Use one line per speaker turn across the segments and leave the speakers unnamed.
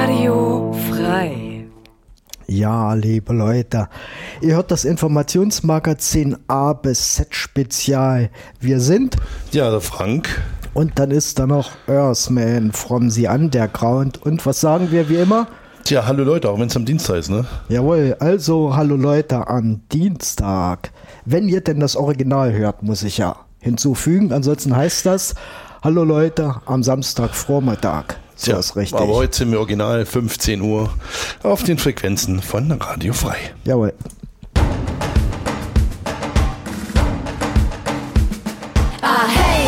Radio frei.
Ja, liebe Leute, ihr hört das Informationsmagazin A bis Z Spezial. Wir sind...
Ja, der Frank.
Und dann ist da noch Earthman from the Underground. Und was sagen wir wie immer?
Tja, hallo Leute, auch wenn es am Dienstag ist, ne?
Jawohl, also hallo Leute am Dienstag. Wenn ihr denn das Original hört, muss ich ja hinzufügen. Ansonsten heißt das, hallo Leute am Samstagvormittag. So
Tja,
ist richtig.
Aber heute sind wir original 15 Uhr auf den Frequenzen von Radio Frei.
Jawohl.
Ah, hey!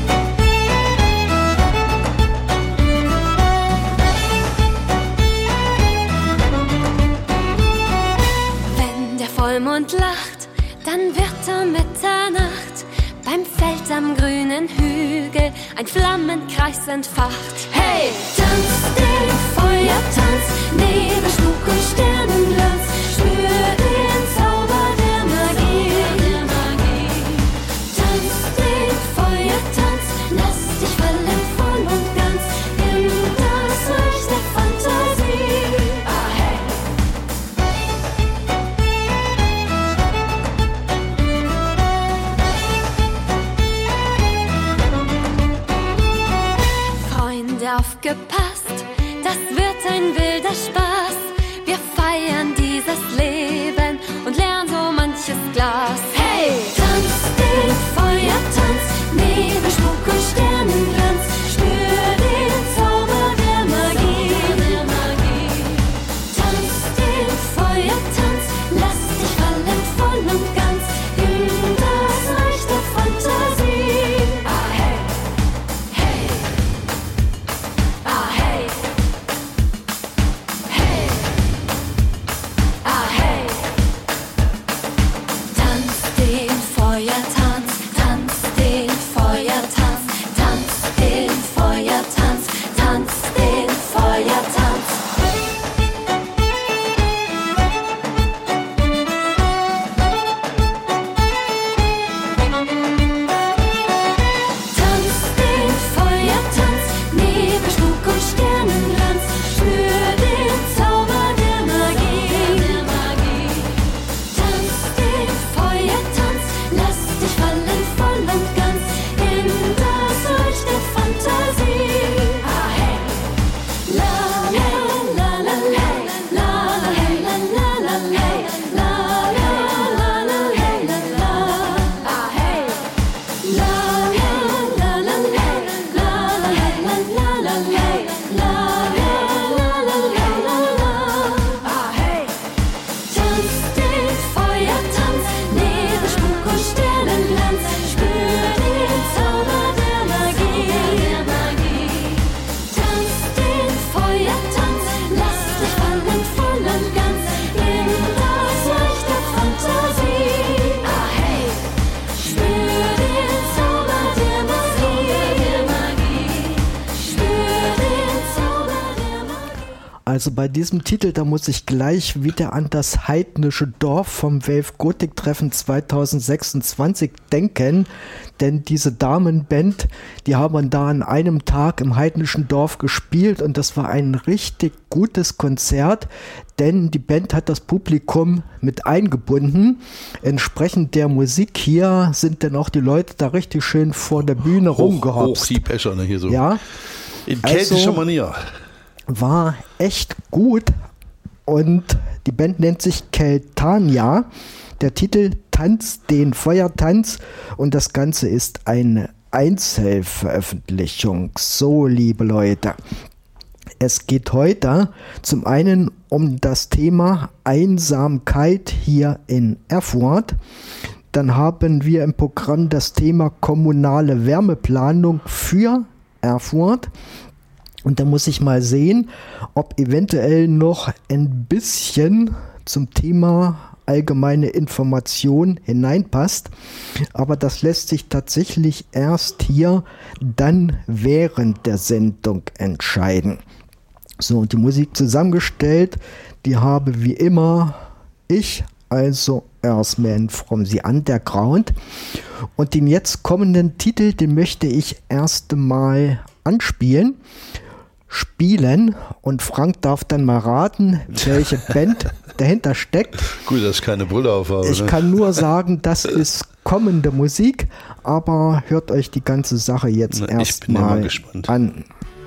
Wenn der Vollmond lacht, dann wird um Mitternacht beim Feld am grünen Hügel ein Flammenkreis entfacht. Hey, tanz den Feuertanz, Nebel, Spuk und Sternenglanz, spür den Zauber der Magie. Tanz den Feuertanz, lass dich fallen voll und ganz in das Reich der Fantasie. Ah, hey. Freunde, aufgepasst, das wird ein wilder Spaß. Wir feiern dieses Leben und lernen so manches Glas. Hey, tanz den Feuertanz, Nebel, Spuk und Sternenglanz, spür den Zauber der Magie. Tanz den Feuertanz, lass dich fallen voll und ganz in das Reich der Fantasie. Ah, hey, hey. Ah, hey. Hey. Ah, hey. Tanz den Feuertanz, tanz den Feuertanz, tanz den Feuertanz, tanz den Feuertanz. Tanz den Feuertanz, Nebel, Spuk und Sternenglanz, spür den Zauber der Magie. Tanz den Feuertanz, lass dich fallen voll und ganz in das Reich der Fantasie. Ah, hey. La, hey, la, la, hey, la, la, hey, la, la, la, hey, la, la, la, la, hey, la, la. Ah, hey. La, hey, la, la, hey, la, la, hey, la, la, la, hey, la, la, la, la, hey, la, la. Ah, hey. Tanz den Feuertanz, Nebel, Spuk und Sternenglanz, spür den Zauber der Magie. Tanz den Feuertanz, lass dich fallen voll und ganz in das Reich der Fantasie. Ah, hey. Spür den Zauber der Magie. Spür den Zauber der Magie.
Also bei diesem Titel, da muss ich gleich wieder an das heidnische Dorf vom Wave Gothic Treffen 2026 denken, denn diese Damenband, die haben da an einem Tag im heidnischen Dorf gespielt und das war ein richtig gutes Konzert, denn die Band hat das Publikum mit eingebunden. Entsprechend der Musik hier sind dann auch die Leute da richtig schön vor der Bühne
Hoch
rumgehopst.
die Pescher, ne, hier so.
Ja,
In keltischer
Also-
Manier.
war echt gut und die Band nennt sich Keltania. Der Titel Tanz den Feuertanz und das Ganze ist eine Einzelveröffentlichung. So, liebe Leute, es geht heute zum einen um das Thema Einsamkeit hier in Erfurt. Dann haben wir im Programm das Thema kommunale Wärmeplanung für Erfurt. Und da muss ich mal sehen, ob eventuell noch ein bisschen zum Thema allgemeine Information hineinpasst. Aber das lässt sich tatsächlich erst hier dann während der Sendung entscheiden. So, und die Musik zusammengestellt, die habe wie immer ich, also Earthman from the Underground. Und den jetzt kommenden Titel, den möchte ich erst mal anspielen. spielen und Frank darf dann mal raten, welche Band dahinter steckt.
Gut, dass ich keine Brille aufhabe.
Ich kann nur sagen, das ist kommende Musik, aber hört euch die ganze Sache jetzt erstmal an.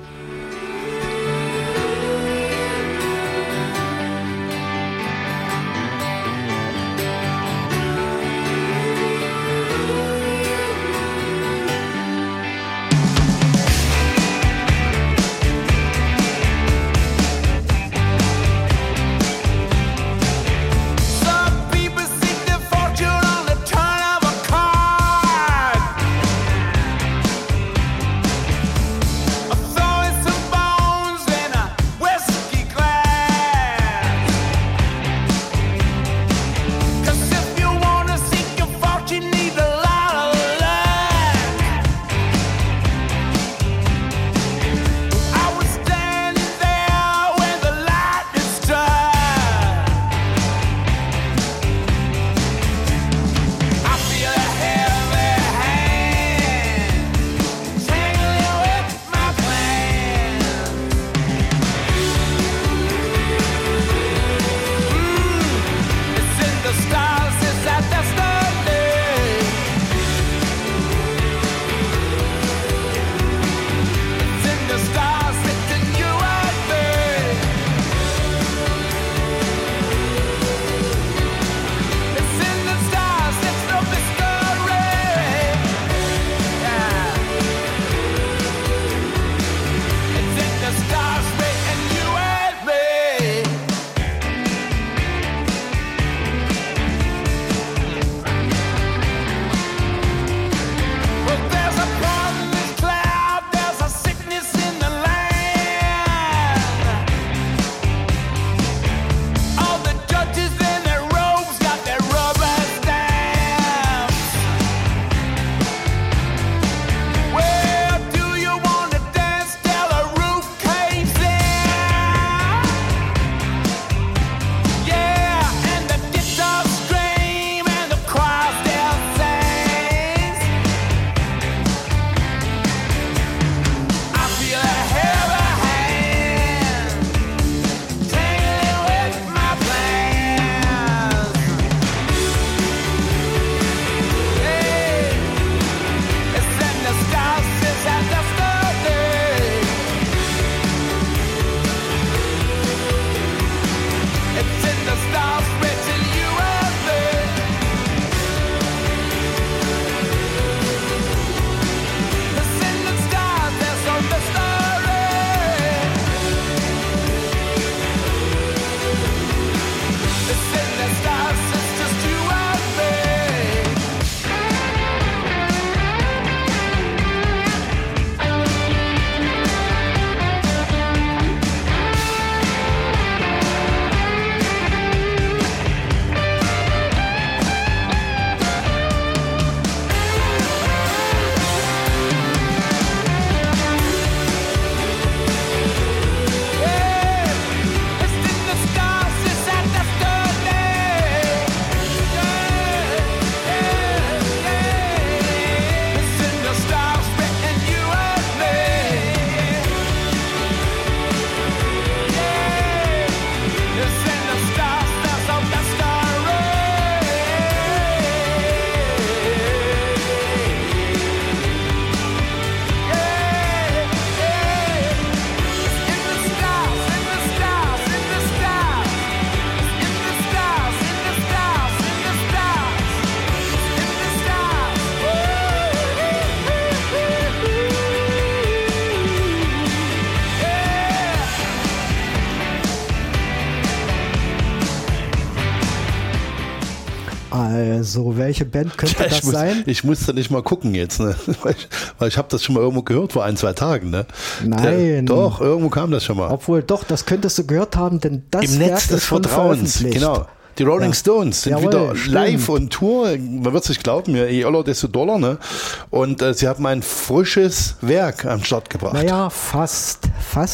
Also, welche Band könnte das sein?
Ich musste nicht mal gucken jetzt, ne? Weil ich habe das schon mal irgendwo gehört vor 1-2 Tagen. Ne?
Nein.
Doch, irgendwo kam das schon mal.
Obwohl, doch, das könntest du gehört haben, denn das
im Netz des Vertrauens, genau. Die Rolling Stones sind wieder live und Tour. Man wird es nicht glauben, je öller, desto doller. Ne? Und sie haben ein frisches Werk am Start gebracht.
Naja, fast,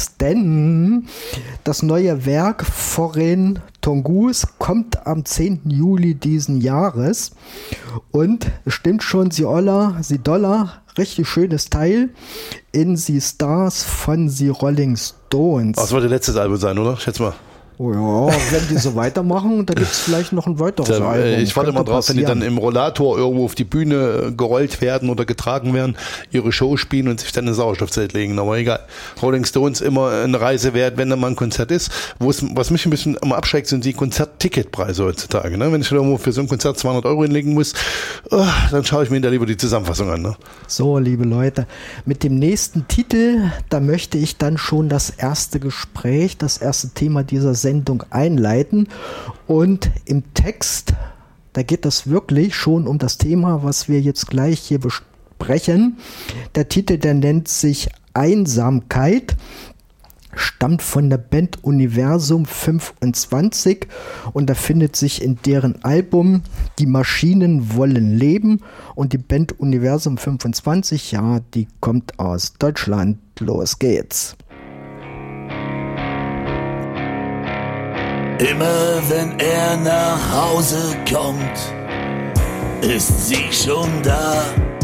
denn das neue Werk Foreign Tongus kommt am 10. Juli diesen Jahres. Und es stimmt schon, sie doller richtig schönes Teil. In the Stars von the Rolling Stones.
Das wird das letzte Album sein, oder? Schätze mal.
Oh ja, wenn die so weitermachen, da gibt es vielleicht noch ein weiteres Album.
Ich warte mal drauf, wenn die dann im Rollator irgendwo auf die Bühne gerollt werden oder getragen werden, ihre Show spielen und sich dann in ein Sauerstoffzelt legen. Aber egal. Rolling Stones immer eine Reise wert, wenn da mal ein Konzert ist. Was mich ein bisschen immer abschreckt, sind die Konzertticketpreise heutzutage. Ne? Wenn ich irgendwo für so ein Konzert 200 € hinlegen muss, dann schaue ich mir da lieber die Zusammenfassung an. Ne?
So, liebe Leute, mit dem nächsten Titel, da möchte ich dann schon das erste Gespräch, das erste Thema dieser Sendung einleiten, und im Text, da geht es wirklich schon um das Thema, was wir jetzt gleich hier besprechen. Der Titel, der nennt sich Einsamkeit, stammt von der Band Universum 25 und da findet sich in deren Album Die Maschinen wollen leben, und die Band Universum 25, ja, die kommt aus Deutschland. Los geht's.
Immer wenn er nach Hause kommt, ist sie schon da.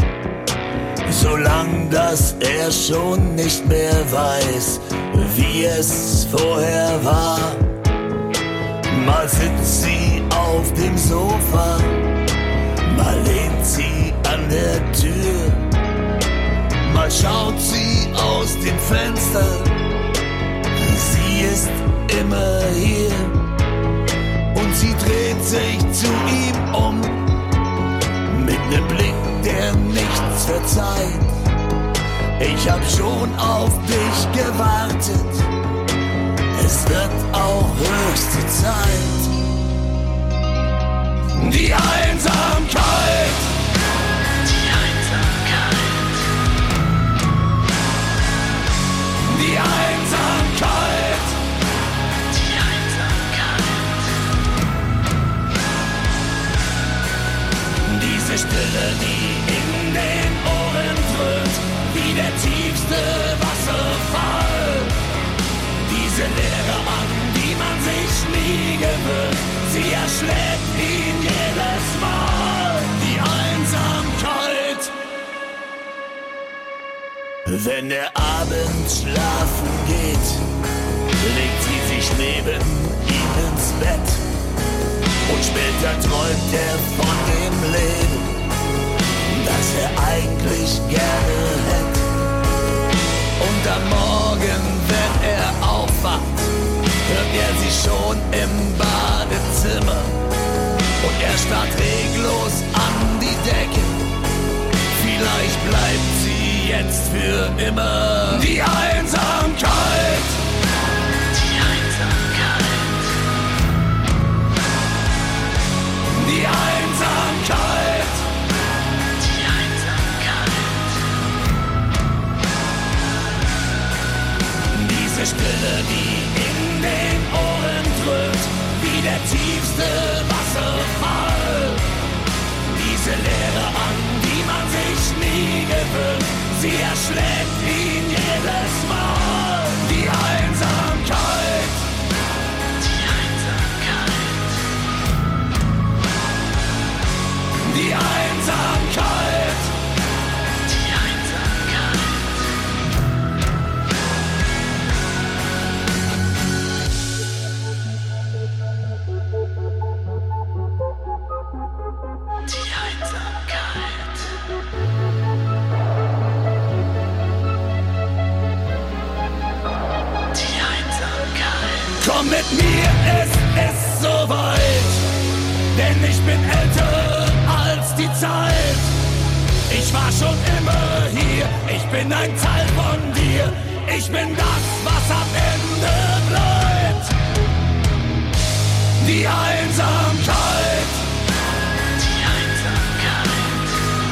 Solang dass er schon nicht mehr weiß, wie es vorher war. Mal sitzt sie auf dem Sofa, mal lehnt sie an der Tür, mal schaut sie aus dem Fenster. Sie ist immer hier. Und sie dreht sich zu ihm um, mit nem Blick, der nichts verzeiht. Ich hab schon auf dich gewartet, es wird auch höchste Zeit. Die Einsamkeit, die Einsamkeit, die Einsamkeit. Diese Stille, die in den Ohren dröhnt, wie der tiefste Wasserfall. Diese Leere, an die man sich nie gewöhnt, sie erschlägt ihn jedes Mal. Die Einsamkeit. Wenn er abends schlafen geht, legt sie sich neben ihm ins Bett. Und später träumt er von dem Leben, das er eigentlich gerne hätte. Und am Morgen, wenn er aufwacht, hört er sie schon im Badezimmer. Und er starrt reglos an die Decke. Vielleicht bleibt sie jetzt für immer. Die Einsamkeit. Die Einsamkeit, die Einsamkeit. Diese Stille, die in den Ohren dröhnt, wie der tiefste Wasserfall. Diese Leere, an die man sich nie gewöhnt, sie erschlägt ihn jedes Mal. Die Einsamkeit. Die Einsamkeit, die Einsamkeit. Die Einsamkeit. Die Einsamkeit. Komm mit mir, es ist soweit, denn ich bin älter als die Zeit. Ich war schon immer hier, ich bin ein Teil von dir. Ich bin das, was am Ende bleibt. Die Einsamkeit. Die Einsamkeit.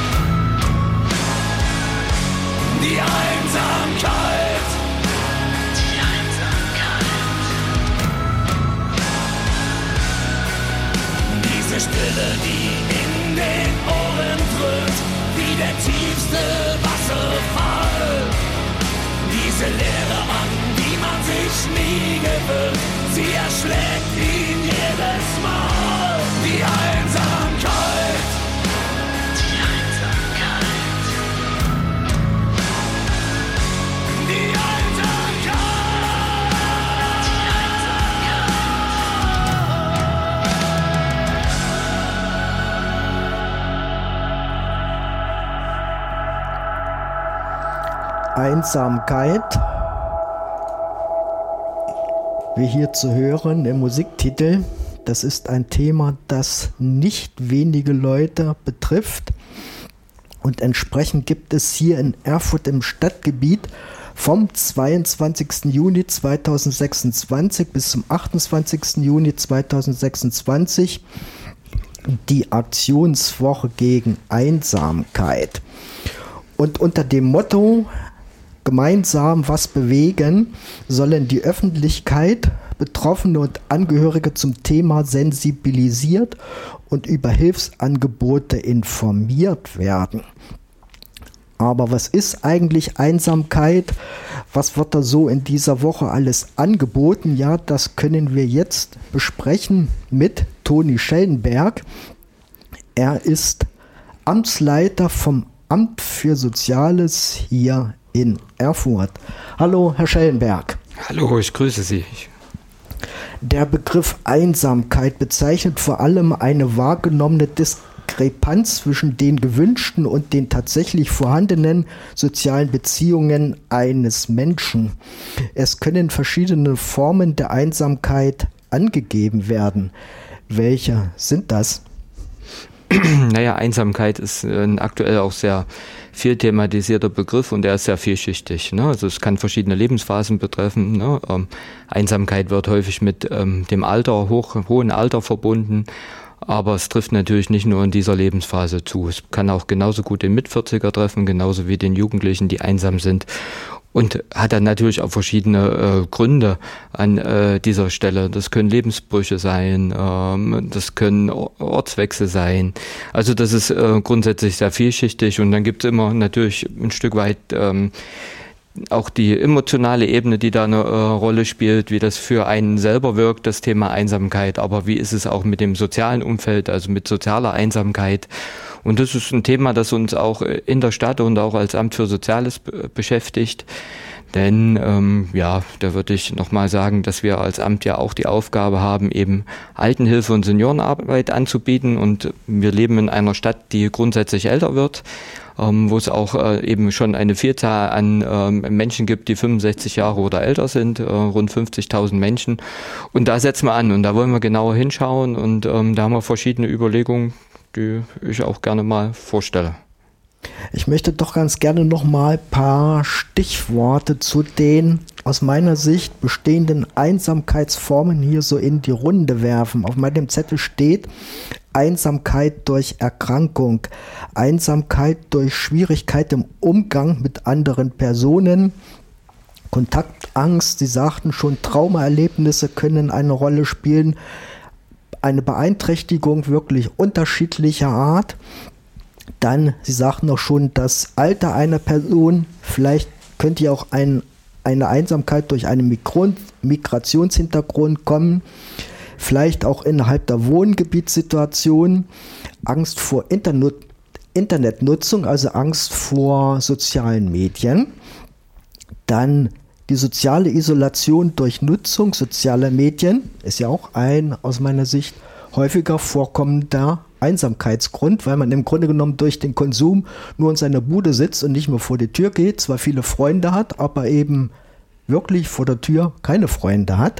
Die Einsamkeit. Die Einsamkeit. Diese Stille, die in den Ohren dröhnt, wie der tiefste Wasserfall. Diese Leere, an die man sich nie gewöhnt, sie erschlägt ihn jedes Mal. Die Einsamkeit. Die Einsamkeit.
Einsamkeit, wie hier zu hören im Musiktitel, das ist ein Thema, das nicht wenige Leute betrifft. Und entsprechend gibt es hier in Erfurt im Stadtgebiet vom 22. Juni 2026 bis zum 28. Juni 2026 die Aktionswoche gegen Einsamkeit. Und unter dem Motto gemeinsam was bewegen, sollen die Öffentlichkeit, Betroffene und Angehörige zum Thema sensibilisiert und über Hilfsangebote informiert werden. Aber was ist eigentlich Einsamkeit? Was wird da so in dieser Woche alles angeboten? Ja, das können wir jetzt besprechen mit Toni Schellenberg. Er ist Amtsleiter vom Amt für Soziales hier in Erfurt. Hallo, Herr Schellenberg.
Hallo, ich grüße Sie.
Der Begriff Einsamkeit bezeichnet vor allem eine wahrgenommene Diskrepanz zwischen den gewünschten und den tatsächlich vorhandenen sozialen Beziehungen eines Menschen. Es können verschiedene Formen der Einsamkeit angegeben werden. Welche sind das?
Naja, Einsamkeit ist ein aktuell auch sehr viel thematisierter Begriff und der ist sehr vielschichtig. Ne? Also es kann verschiedene Lebensphasen betreffen. Ne? Einsamkeit wird häufig mit dem Alter, hohen Alter verbunden, aber es trifft natürlich nicht nur in dieser Lebensphase zu. Es kann auch genauso gut den Mit-40er treffen, genauso wie den Jugendlichen, die einsam sind. Und hat dann natürlich auch verschiedene Gründe an dieser Stelle. Das können Lebensbrüche sein, das können Ortswechsel sein. Also das ist grundsätzlich sehr vielschichtig und dann gibt es immer natürlich ein Stück weit auch die emotionale Ebene, die da eine Rolle spielt, wie das für einen selber wirkt, das Thema Einsamkeit. Aber wie ist es auch mit dem sozialen Umfeld, also mit sozialer Einsamkeit? Und das ist ein Thema, das uns auch in der Stadt und auch als Amt für Soziales beschäftigt. Denn da würde ich nochmal sagen, dass wir als Amt ja auch die Aufgabe haben, eben Altenhilfe und Seniorenarbeit anzubieten. Und wir leben in einer Stadt, die grundsätzlich älter wird, wo es auch eben schon eine Vielzahl an Menschen gibt, die 65 Jahre oder älter sind, rund 50.000 Menschen. Und da setzen wir an und da wollen wir genauer hinschauen und da haben wir verschiedene Überlegungen, die ich auch gerne mal vorstelle.
Ich möchte doch ganz gerne noch mal ein paar Stichworte zu den aus meiner Sicht bestehenden Einsamkeitsformen hier so in die Runde werfen. Auf meinem Zettel steht Einsamkeit durch Erkrankung, Einsamkeit durch Schwierigkeit im Umgang mit anderen Personen, Kontaktangst, Sie sagten schon, Traumaerlebnisse können eine Rolle spielen, eine Beeinträchtigung wirklich unterschiedlicher Art. Dann, Sie sagten auch schon, das Alter einer Person, vielleicht könnte ja auch eine Einsamkeit durch einen Migrationshintergrund kommen, vielleicht auch innerhalb der Wohngebietssituation, Angst vor Internetnutzung, also Angst vor sozialen Medien, dann die soziale Isolation durch Nutzung sozialer Medien ist ja auch ein aus meiner Sicht häufiger vorkommender Einsamkeitsgrund, weil man im Grunde genommen durch den Konsum nur in seiner Bude sitzt und nicht mehr vor die Tür geht, zwar viele Freunde hat, aber eben wirklich vor der Tür keine Freunde hat.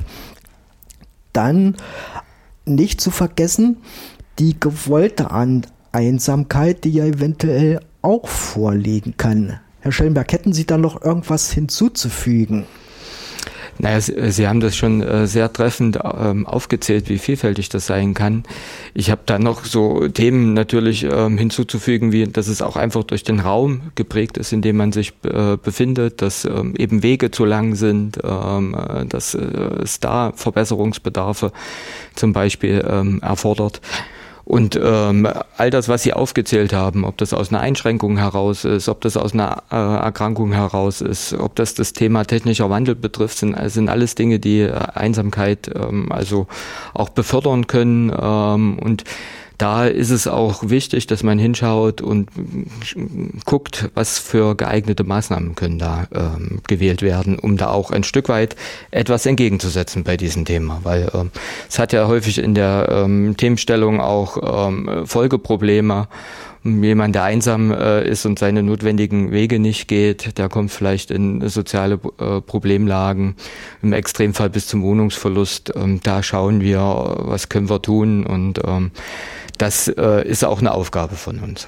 Dann nicht zu vergessen, die gewollte Einsamkeit, die ja eventuell auch vorliegen kann. Herr Schellenberg, hätten Sie da noch irgendwas hinzuzufügen?
Naja, Sie haben das schon sehr treffend aufgezählt, wie vielfältig das sein kann. Ich habe da noch so Themen natürlich hinzuzufügen, wie dass es auch einfach durch den Raum geprägt ist, in dem man sich befindet, dass eben Wege zu lang sind, dass es da Verbesserungsbedarfe zum Beispiel erfordert. Und all das, was Sie aufgezählt haben, ob das aus einer Einschränkung heraus ist, ob das aus einer Erkrankung heraus ist, ob das Thema technischer Wandel betrifft, sind alles Dinge, die Einsamkeit also auch befördern können. Und da ist es auch wichtig, dass man hinschaut und guckt, was für geeignete Maßnahmen können da gewählt werden, um da auch ein Stück weit etwas entgegenzusetzen bei diesem Thema. Weil es hat ja häufig in der Themenstellung auch Folgeprobleme. Jemand, der einsam ist und seine notwendigen Wege nicht geht, der kommt vielleicht in soziale Problemlagen, im Extremfall bis zum Wohnungsverlust. Da schauen wir, was können wir tun, und das ist auch eine Aufgabe von uns.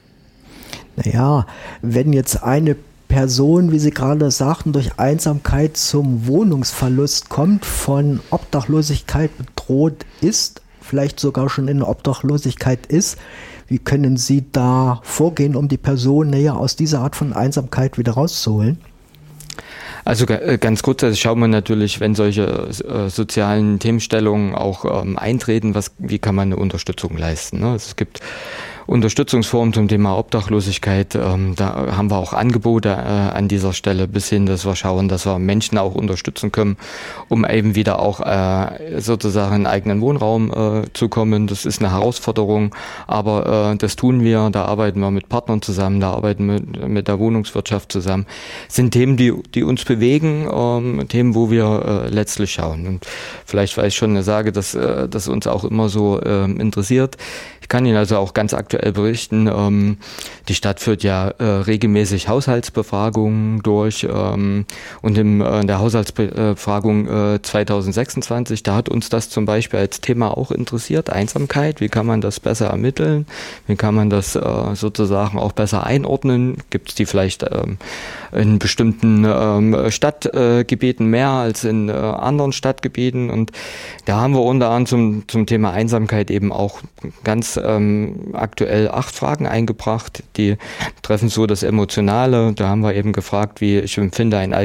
Naja, wenn jetzt eine Person, wie Sie gerade sagten, durch Einsamkeit zum Wohnungsverlust kommt, von Obdachlosigkeit bedroht ist, vielleicht sogar schon in der Obdachlosigkeit ist, wie können Sie da vorgehen, um die Person näher aus dieser Art von Einsamkeit wieder rauszuholen?
Also ganz grundsätzlich schauen wir natürlich, wenn solche sozialen Themenstellungen auch eintreten, wie kann man eine Unterstützung leisten, ne? Also es gibt Unterstützungsformen zum Thema Obdachlosigkeit. Da haben wir auch Angebote an dieser Stelle, bis hin, dass wir schauen, dass wir Menschen auch unterstützen können, um eben wieder auch sozusagen einen eigenen Wohnraum zu kommen. Das ist eine Herausforderung, aber das tun wir. Da arbeiten wir mit Partnern zusammen, da arbeiten wir mit der Wohnungswirtschaft zusammen. Das sind Themen, die uns bewegen, Themen, wo wir letztlich schauen. Und vielleicht, weil ich schon sage, dass das uns auch immer so interessiert. Ich kann Ihnen also auch ganz aktuell berichten, die Stadt führt ja regelmäßig Haushaltsbefragungen durch, und in der Haushaltsbefragung 2026, da hat uns das zum Beispiel als Thema auch interessiert, Einsamkeit, wie kann man das besser ermitteln, wie kann man das sozusagen auch besser einordnen, gibt es die vielleicht in bestimmten Stadtgebieten mehr als in anderen Stadtgebieten, und da haben wir unter anderem zum Thema Einsamkeit eben auch ganz aktuell 8 Fragen eingebracht, die treffen so das Emotionale. Da haben wir eben gefragt, wie ich empfinde ein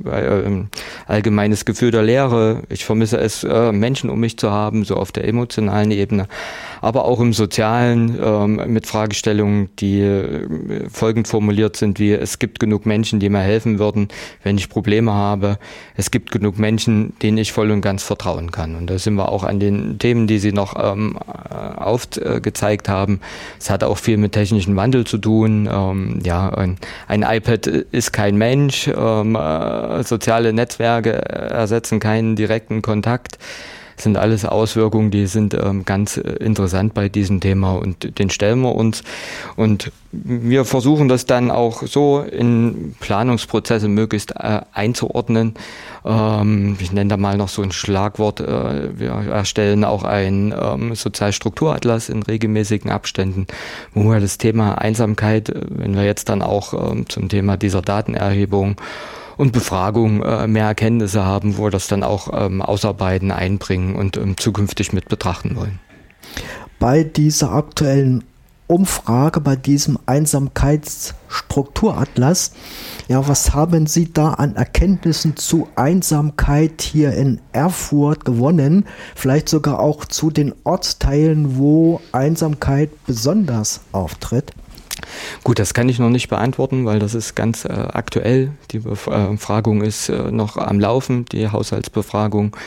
allgemeines Gefühl der Leere. Ich vermisse es, Menschen um mich zu haben, so auf der emotionalen Ebene, aber auch im Sozialen mit Fragestellungen, die folgend formuliert sind, wie: Es gibt genug Menschen, die mir helfen würden, wenn ich Probleme habe. Es gibt genug Menschen, denen ich voll und ganz vertrauen kann. Und da sind wir auch an den Themen, die Sie noch aufgezeigt haben. Es hat auch viel mit technischem Wandel zu tun. Ein iPad ist kein Mensch. Soziale Netzwerke ersetzen keinen direkten Kontakt. Das sind alles Auswirkungen, die sind ganz interessant bei diesem Thema, und den stellen wir uns. Und wir versuchen das dann auch so in Planungsprozesse möglichst einzuordnen. Ich nenne da mal noch so ein Schlagwort. Wir erstellen auch einen Sozialstrukturatlas in regelmäßigen Abständen, wo wir das Thema Einsamkeit, wenn wir jetzt dann auch zum Thema dieser Datenerhebung und Befragung mehr Erkenntnisse haben, wo wir das dann auch ausarbeiten, einbringen und zukünftig mit betrachten wollen.
Bei dieser aktuellen Umfrage, bei diesem Einsamkeitsstrukturatlas, ja, was haben Sie da an Erkenntnissen zu Einsamkeit hier in Erfurt gewonnen? Vielleicht sogar auch zu den Ortsteilen, wo Einsamkeit besonders auftritt?
Gut, das kann ich noch nicht beantworten, weil das ist ganz aktuell. Die Befragung ist noch am Laufen, die Haushaltsbefragung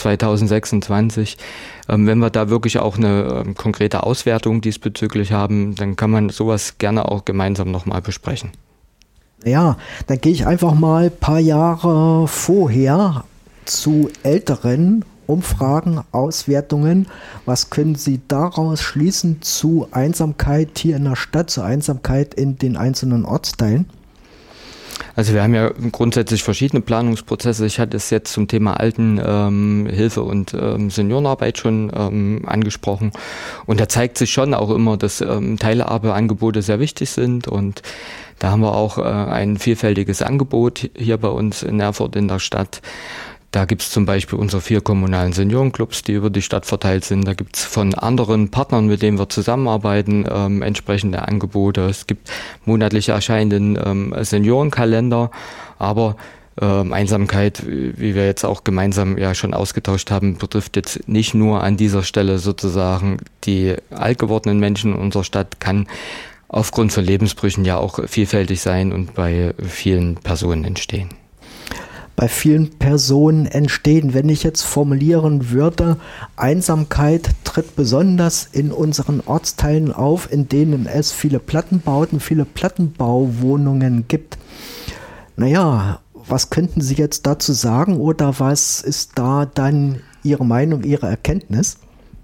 2026. Wenn wir da wirklich auch eine konkrete Auswertung diesbezüglich haben, dann kann man sowas gerne auch gemeinsam nochmal besprechen.
Ja, dann gehe ich einfach mal ein paar Jahre vorher zu älteren Umfragen, Auswertungen. Was können Sie daraus schließen zu Einsamkeit hier in der Stadt, zu Einsamkeit in den einzelnen Ortsteilen?
Also wir haben ja grundsätzlich verschiedene Planungsprozesse. Ich hatte es jetzt zum Thema Altenhilfe und Seniorenarbeit schon angesprochen. Und da zeigt sich schon auch immer, dass Teilhabeangebote sehr wichtig sind. Und da haben wir auch ein vielfältiges Angebot hier bei uns in Erfurt in der Stadt. Da gibt es zum Beispiel unsere 4 kommunalen Seniorenclubs, die über die Stadt verteilt sind. Da gibt es von anderen Partnern, mit denen wir zusammenarbeiten, entsprechende Angebote. Es gibt monatlich erscheinenden Seniorenkalender, aber Einsamkeit, wie wir jetzt auch gemeinsam ja schon ausgetauscht haben, betrifft jetzt nicht nur an dieser Stelle sozusagen die alt gewordenen Menschen in unserer Stadt, kann aufgrund von Lebensbrüchen ja auch vielfältig sein und bei vielen Personen entstehen.
bei vielen Personen entstehen. Wenn ich jetzt formulieren würde, Einsamkeit tritt besonders in unseren Ortsteilen auf, in denen es viele Plattenbauten, viele Plattenbauwohnungen gibt. Naja, was könnten Sie jetzt dazu sagen oder was ist da dann Ihre Meinung, Ihre Erkenntnis?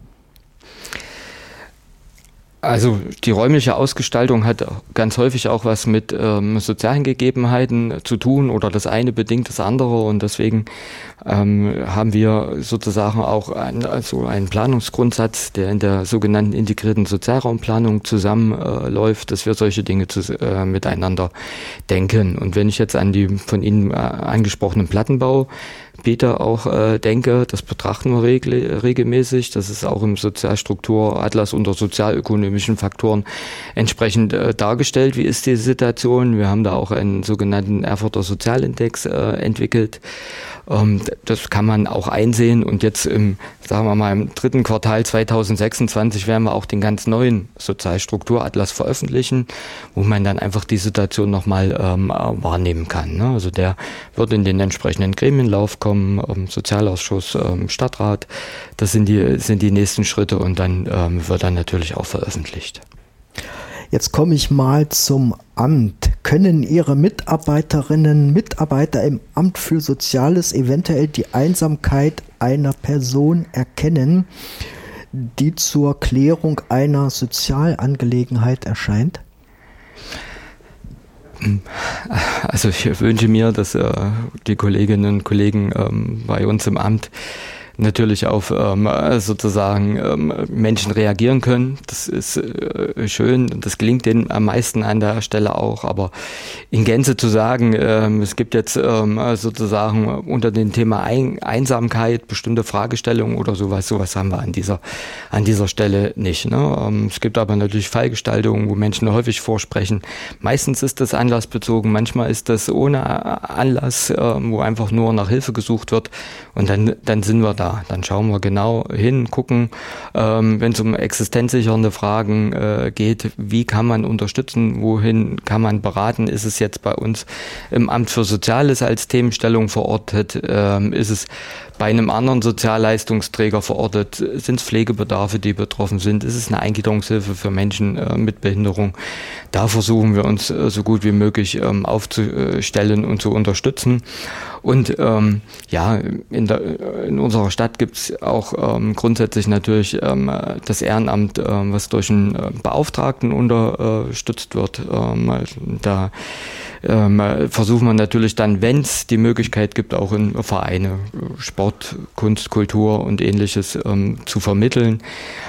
Also die räumliche Ausgestaltung hat ganz häufig auch was mit sozialen Gegebenheiten zu tun oder das eine bedingt das andere und deswegen haben wir sozusagen auch einen Planungsgrundsatz, der in der sogenannten integrierten Sozialraumplanung zusammenläuft, dass wir solche Dinge miteinander denken. Und wenn ich jetzt an die von Ihnen angesprochenen Plattenbaugebiete auch denke, das betrachten wir regelmäßig, das ist auch im Sozialstrukturatlas unter sozialökonomischen Faktoren entsprechend dargestellt. Wie ist die Situation? Wir haben da auch einen sogenannten Erfurter Sozialindex entwickelt. Das kann man auch einsehen und jetzt im 3. Quartal 2026 werden wir auch den ganz neuen Sozialstrukturatlas veröffentlichen, wo man dann einfach die Situation nochmal wahrnehmen kann. Ne? Also der wird in den entsprechenden Gremienlauf kommen, Sozialausschuss, Stadtrat, das sind die nächsten Schritte und dann wird dann natürlich auch veröffentlicht.
Jetzt komme ich mal zum Amt. Können Ihre Mitarbeiterinnen und Mitarbeiter im Amt für Soziales eventuell die Einsamkeit einer Person erkennen, die zur Klärung einer Sozialangelegenheit erscheint?
Also ich wünsche mir, dass die Kolleginnen und Kollegen bei uns im Amt natürlich auf sozusagen Menschen reagieren können. Das ist schön und das gelingt denen am meisten an der Stelle auch. Aber in Gänze zu sagen, es gibt jetzt sozusagen unter dem Thema Einsamkeit bestimmte Fragestellungen oder sowas haben wir an dieser Stelle nicht. Ne? Es gibt aber natürlich Fallgestaltungen, wo Menschen häufig vorsprechen. Meistens ist das anlassbezogen, manchmal ist das ohne Anlass, wo einfach nur nach Hilfe gesucht wird und dann sind wir da. Dann schauen wir genau hin, gucken, wenn es um existenzsichernde Fragen geht, wie kann man unterstützen, wohin kann man beraten, ist es jetzt bei uns im Amt für Soziales als Themenstellung verortet, ist es bei einem anderen Sozialleistungsträger verortet, sind es Pflegebedarfe, die betroffen sind, ist es eine Eingliederungshilfe für Menschen mit Behinderung. Da versuchen wir uns so gut wie möglich aufzustellen und zu unterstützen. Und in unserer Stadt gibt es auch grundsätzlich natürlich das Ehrenamt, was durch einen Beauftragten unterstützt wird. Da versuchen wir natürlich dann, wenn es die Möglichkeit gibt, auch in Vereine, Sport, Kunst, Kultur und Ähnliches zu vermitteln.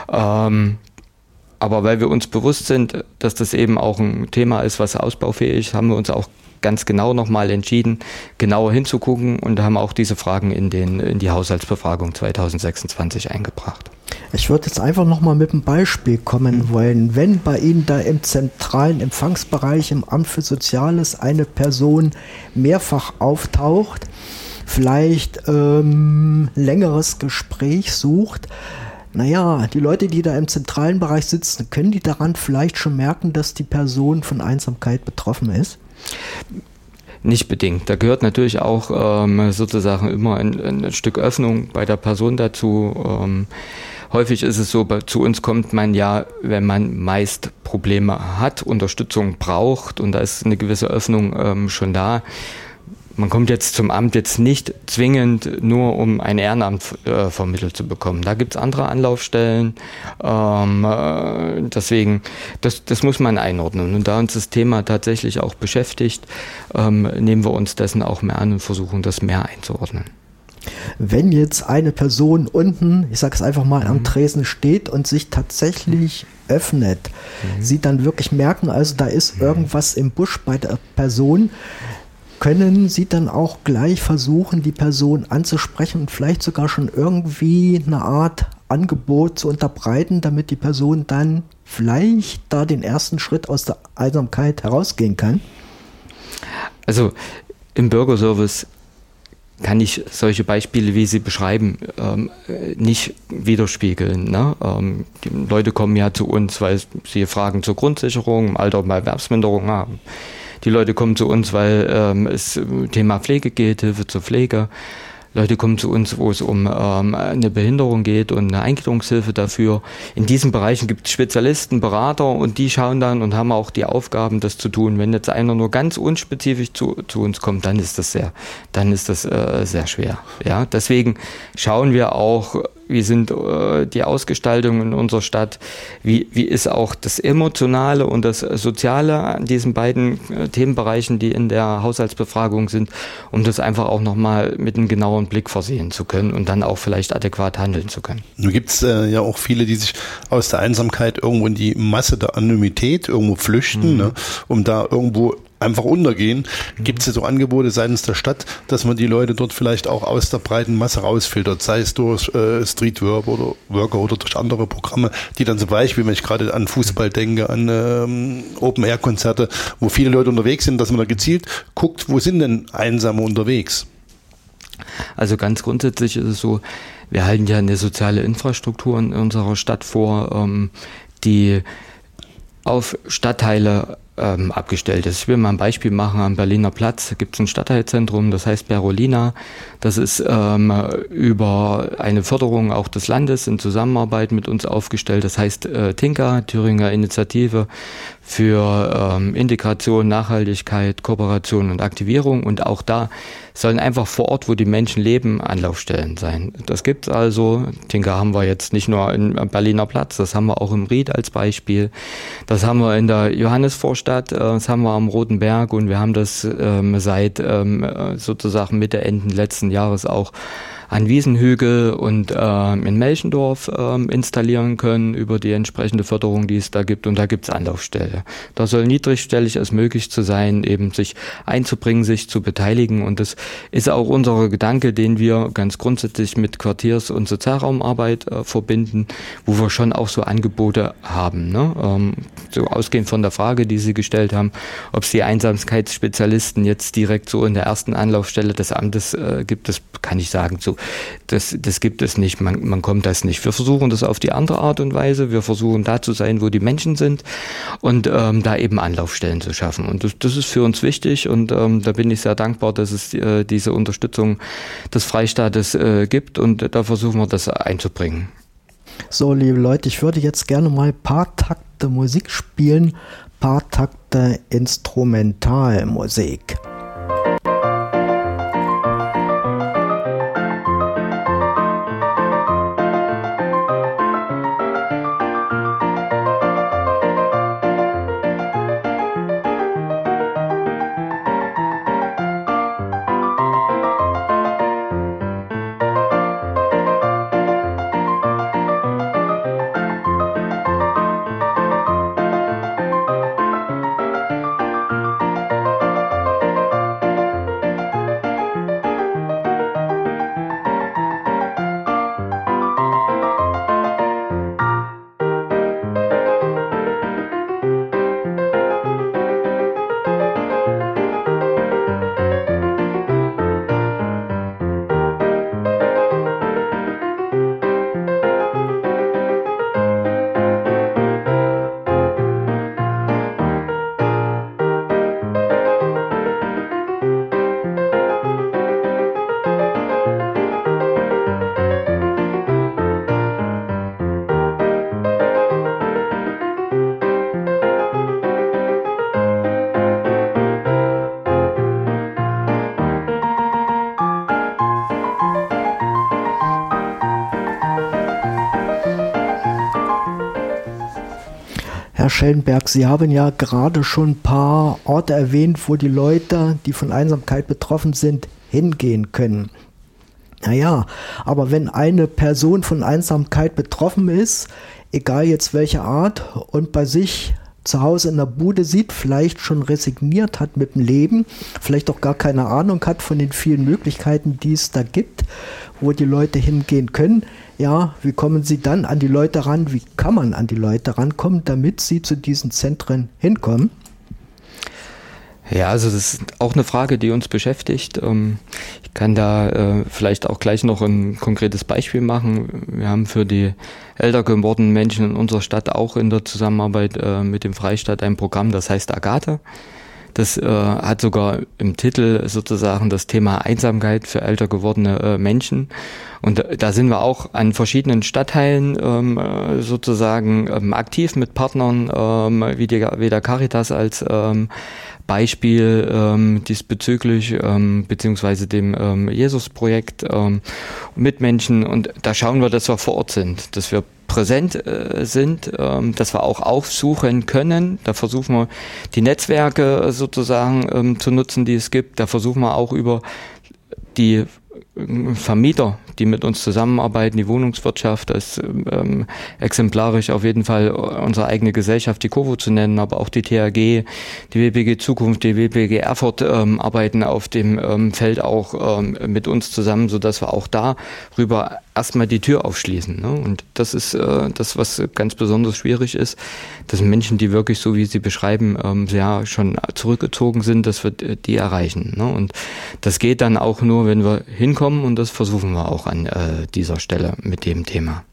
Aber weil wir uns bewusst sind, dass das eben auch ein Thema ist, was ausbaufähig ist, haben wir uns auch ganz genau nochmal entschieden, genauer hinzugucken und haben auch diese Fragen in die Haushaltsbefragung 2026 eingebracht.
Ich würde jetzt einfach nochmal mit einem Beispiel kommen wollen. Wenn bei Ihnen da im zentralen Empfangsbereich im Amt für Soziales eine Person mehrfach auftaucht, vielleicht längeres Gespräch sucht, naja, die Leute, die da im zentralen Bereich sitzen, können die daran vielleicht schon merken, dass die Person von Einsamkeit betroffen ist?
Nicht bedingt. Da gehört natürlich auch sozusagen immer ein Stück Öffnung bei der Person dazu. Häufig ist es so, zu uns kommt man ja, wenn man meist Probleme hat, Unterstützung braucht und da ist eine gewisse Öffnung schon da. Man kommt jetzt zum Amt jetzt nicht zwingend nur, um ein Ehrenamt vermittelt zu bekommen. Da gibt es andere Anlaufstellen. Deswegen, das muss man einordnen. Und da uns das Thema tatsächlich auch beschäftigt, nehmen wir uns dessen auch mehr an und versuchen, das mehr einzuordnen.
Wenn jetzt eine Person unten, ich sage es einfach mal, am Tresen steht und sich tatsächlich öffnet, Sie dann wirklich merken, also da ist irgendwas im Busch bei der Person, können Sie dann auch gleich versuchen, die Person anzusprechen und vielleicht sogar schon irgendwie eine Art Angebot zu unterbreiten, damit die Person dann vielleicht da den ersten Schritt aus der Einsamkeit herausgehen kann?
Also im Bürgerservice kann ich solche Beispiele, wie Sie beschreiben, nicht widerspiegeln. Ne? Die Leute kommen ja zu uns, weil sie Fragen zur Grundsicherung, im Alter und bei Erwerbsminderung haben. Die Leute kommen zu uns, weil es Thema Pflege geht, Hilfe zur Pflege. Leute kommen zu uns, wo es um eine Behinderung geht und eine Eingliederungshilfe dafür. In diesen Bereichen gibt es Spezialisten, Berater und die schauen dann und haben auch die Aufgaben, das zu tun. Wenn jetzt einer nur ganz unspezifisch zu uns kommt, dann ist das sehr schwer. Ja, deswegen schauen wir auch, wie sind die Ausgestaltungen in unserer Stadt, wie ist auch das Emotionale und das Soziale an diesen beiden Themenbereichen, die in der Haushaltsbefragung sind, um das einfach auch nochmal mit einem genaueren Blick versehen zu können und dann auch vielleicht adäquat handeln zu können.
Nun gibt es ja auch viele, die sich aus der Einsamkeit irgendwo in die Masse der Anonymität irgendwo flüchten, ne, um da irgendwo einfach untergehen. Gibt es ja so Angebote seitens der Stadt, dass man die Leute dort vielleicht auch aus der breiten Masse rausfiltert, sei es durch Streetworker oder durch andere Programme, die dann zum Beispiel, wenn ich gerade an Fußball denke, an Open-Air-Konzerte, wo viele Leute unterwegs sind, dass man da gezielt guckt, wo sind denn Einsame unterwegs?
Also ganz grundsätzlich ist es so, wir halten ja eine soziale Infrastruktur in unserer Stadt vor, die auf Stadtteile abgestellt ist. Ich will mal ein Beispiel machen. Am Berliner Platz gibt es ein Stadtteilzentrum, das heißt Berolina. Das ist über eine Förderung auch des Landes in Zusammenarbeit mit uns aufgestellt. Das heißt TINKA, Thüringer Initiative für Integration, Nachhaltigkeit, Kooperation und Aktivierung. Und auch da sollen einfach vor Ort, wo die Menschen leben, Anlaufstellen sein. Das gibt's also. TINKA haben wir jetzt nicht nur im Berliner Platz, das haben wir auch im Ried als Beispiel. Das haben wir in der Johannesvorstadt, das haben wir am Roten Berg und wir haben das seit sozusagen Mitte, Ende letzten Jahres auch an Wiesenhügel und in Melchendorf installieren können über die entsprechende Förderung, die es da gibt. Und da gibt es Anlaufstelle. Da soll niedrigschwellig als möglich zu sein, eben sich einzubringen, sich zu beteiligen. Und das ist auch unser Gedanke, den wir ganz grundsätzlich mit Quartiers- und Sozialraumarbeit verbinden, wo wir schon auch so Angebote haben. Ne? So ausgehend von der Frage, die Sie gestellt haben, ob es die Einsamkeitsspezialisten jetzt direkt so in der ersten Anlaufstelle des Amtes gibt, das kann ich sagen, so das gibt es nicht, man kommt das nicht. Wir versuchen das auf die andere Art und Weise, wir versuchen da zu sein, wo die Menschen sind und da eben Anlaufstellen zu schaffen. Und das ist für uns wichtig und da bin ich sehr dankbar, dass es diese Unterstützung des Freistaates gibt und da versuchen wir das einzubringen.
So, liebe Leute, ich würde jetzt gerne mal ein paar Takte Musik spielen, paar Takte Instrumentalmusik. Herr Schellenberg, Sie haben ja gerade schon ein paar Orte erwähnt, wo die Leute, die von Einsamkeit betroffen sind, hingehen können. Naja, aber wenn eine Person von Einsamkeit betroffen ist, egal jetzt welche Art, und bei sich zu Hause in der Bude sieht, vielleicht schon resigniert hat mit dem Leben, vielleicht auch gar keine Ahnung hat von den vielen Möglichkeiten, die es da gibt, wo die Leute hingehen können. Ja, wie kommen Sie dann an die Leute ran? Wie kann man an die Leute rankommen, damit sie zu diesen Zentren hinkommen?
Ja, also das ist auch eine Frage, die uns beschäftigt. Ich kann da vielleicht auch gleich noch ein konkretes Beispiel machen. Wir haben für die älter gewordenen Menschen in unserer Stadt auch in der Zusammenarbeit mit dem Freistaat ein Programm, das heißt Agathe. Das hat sogar im Titel sozusagen das Thema Einsamkeit für älter gewordene Menschen. Und da sind wir auch an verschiedenen Stadtteilen sozusagen aktiv mit Partnern wie der Caritas als Beispiel diesbezüglich, beziehungsweise dem Jesus-Projekt mit Menschen. Und da schauen wir, dass wir vor Ort sind, dass wir präsent sind, dass wir auch aufsuchen können. Da versuchen wir, die Netzwerke sozusagen zu nutzen, die es gibt. Da versuchen wir auch über die Vermieter, die mit uns zusammenarbeiten, die Wohnungswirtschaft, das ist exemplarisch auf jeden Fall unsere eigene Gesellschaft, die COVO zu nennen, aber auch die THG, die WPG Zukunft, die WPG Erfurt arbeiten auf dem Feld auch mit uns zusammen, sodass wir auch darüber erstmal die Tür aufschließen. Ne? Und das ist das, was ganz besonders schwierig ist, dass Menschen, die wirklich so, wie sie beschreiben, ja schon zurückgezogen sind, dass wir die erreichen. Ne? Und das geht dann auch nur, wenn wir hinkommen, und das versuchen wir auch an dieser Stelle mit dem Thema.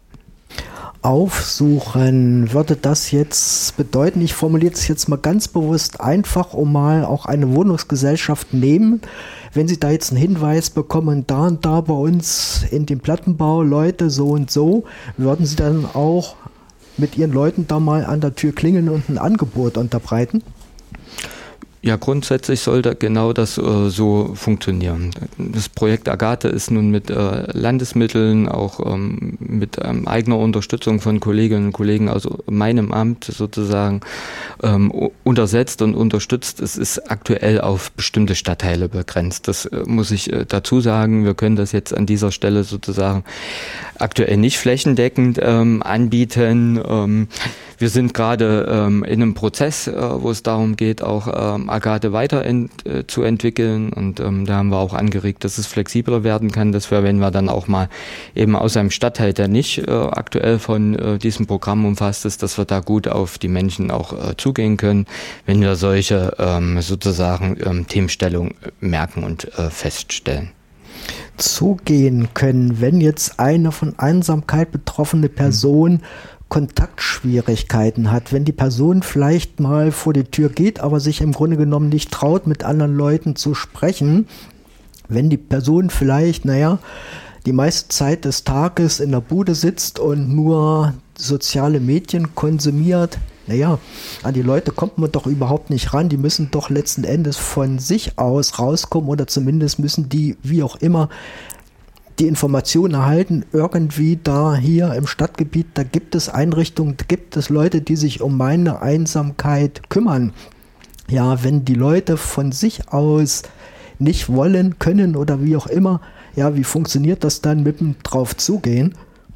Aufsuchen, würde das jetzt bedeuten, ich formuliere es jetzt mal ganz bewusst einfach, um mal auch eine Wohnungsgesellschaft nehmen, wenn Sie da jetzt einen Hinweis bekommen, da und da bei uns in dem Plattenbau Leute so und so, würden Sie dann auch mit Ihren Leuten da mal an der Tür klingeln und ein Angebot unterbreiten?
Ja, grundsätzlich sollte genau das so funktionieren. Das Projekt Agathe ist nun mit Landesmitteln, auch mit eigener Unterstützung von Kolleginnen und Kollegen aus meinem Amt sozusagen untersetzt und unterstützt. Es ist aktuell auf bestimmte Stadtteile begrenzt. Das muss ich dazu sagen. Wir können das jetzt an dieser Stelle sozusagen aktuell nicht flächendeckend anbieten. Wir sind gerade in einem Prozess, wo es darum geht, auch Agathe weiter zu entwickeln, und da haben wir auch angeregt, dass es flexibler werden kann, dass wir, wenn wir dann auch mal eben aus einem Stadtteil, der nicht aktuell von diesem Programm umfasst ist, dass wir da gut auf die Menschen auch zugehen können, wenn wir solche sozusagen Themenstellungen merken und feststellen.
Zugehen können, wenn jetzt eine von Einsamkeit betroffene Person Kontaktschwierigkeiten hat, wenn die Person vielleicht mal vor die Tür geht, aber sich im Grunde genommen nicht traut, mit anderen Leuten zu sprechen, wenn die Person vielleicht, die meiste Zeit des Tages in der Bude sitzt und nur soziale Medien konsumiert, an die Leute kommt man doch überhaupt nicht ran, die müssen doch letzten Endes von sich aus rauskommen, oder zumindest müssen die, wie auch immer, die Informationen erhalten, irgendwie da hier im Stadtgebiet, da gibt es Einrichtungen, da gibt es Leute, die sich um meine Einsamkeit kümmern. Ja, wenn die Leute von sich aus nicht wollen, können oder wie auch immer, wie funktioniert das dann mit dem drauf zugehen?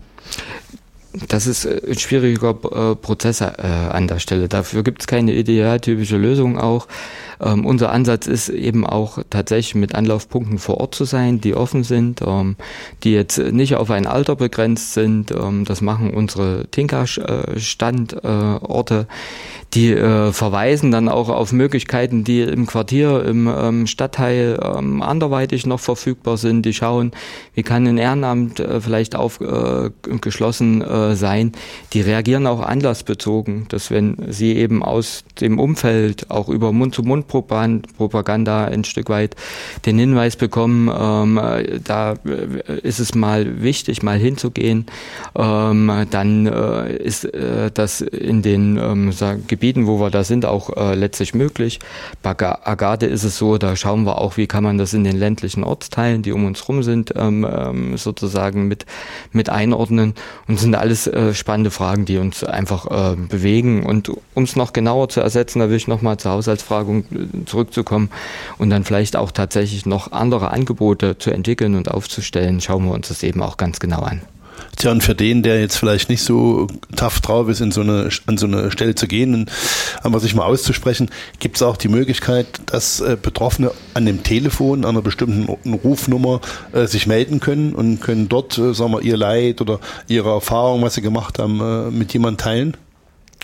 Das ist ein schwieriger Prozess an der Stelle. Dafür gibt es keine idealtypische Lösung auch. Unser Ansatz ist eben auch tatsächlich mit Anlaufpunkten vor Ort zu sein, die offen sind, die jetzt nicht auf ein Alter begrenzt sind. Das machen unsere Tinka-Standorte. Die verweisen dann auch auf Möglichkeiten, die im Quartier, im Stadtteil anderweitig noch verfügbar sind. Die schauen, wie kann ein Ehrenamt vielleicht aufgeschlossen sein. Die reagieren auch anlassbezogen, dass wenn sie eben aus dem Umfeld auch über Mund-zu-Mund-Propaganda ein Stück weit den Hinweis bekommen, da ist es mal wichtig, mal hinzugehen, dann ist das in den Gebieten, wo wir da sind, auch letztlich möglich. Bei Agathe ist es so, da schauen wir auch, wie kann man das in den ländlichen Ortsteilen, die um uns rum sind, sozusagen mit einordnen, und sind alles spannende Fragen, die uns einfach bewegen. Und um es noch genauer zu ersetzen, da will ich nochmal zur Haushaltsfrage zurückzukommen und dann vielleicht auch tatsächlich noch andere Angebote zu entwickeln und aufzustellen, schauen wir uns das eben auch ganz genau an.
Tja, und für den, der jetzt vielleicht nicht so tough drauf ist, an so eine Stelle zu gehen und einfach sich mal auszusprechen, gibt es auch die Möglichkeit, dass Betroffene an dem Telefon, an einer bestimmten Rufnummer sich melden können und können dort, ihr Leid oder ihre Erfahrung, was sie gemacht haben, mit jemandem teilen?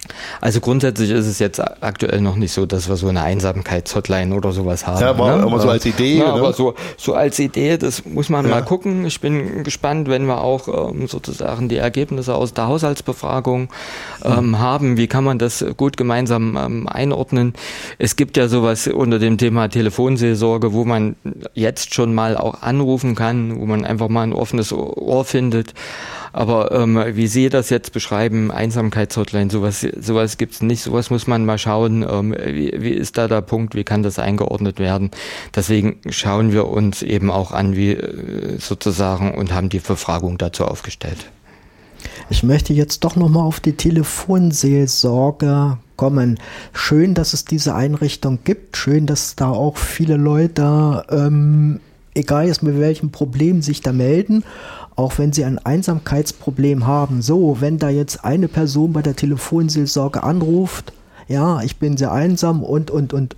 Also grundsätzlich ist es jetzt aktuell noch nicht so, dass wir so eine Einsamkeitshotline oder sowas haben.
Ja, aber so als Idee.
Ja, aber so als Idee, das muss man mal gucken. Ich bin gespannt, wenn wir auch sozusagen die Ergebnisse aus der Haushaltsbefragung haben. Wie kann man das gut gemeinsam einordnen? Es gibt ja sowas unter dem Thema Telefonseelsorge, wo man jetzt schon mal auch anrufen kann, wo man einfach mal ein offenes Ohr findet. Aber wie Sie das jetzt beschreiben, Einsamkeitshotline, sowas gibt's nicht. Sowas muss man mal schauen, wie ist da der Punkt, wie kann das eingeordnet werden. Deswegen schauen wir uns eben auch an, wie sozusagen, und haben die Befragung dazu aufgestellt.
Ich möchte jetzt doch nochmal auf die Telefonseelsorge kommen. Schön, dass es diese Einrichtung gibt. Schön, dass da auch viele Leute, egal jetzt mit welchem Problem, sich da melden. Auch wenn sie ein Einsamkeitsproblem haben. So, wenn da jetzt eine Person bei der Telefonseelsorge anruft, ja, ich bin sehr einsam und,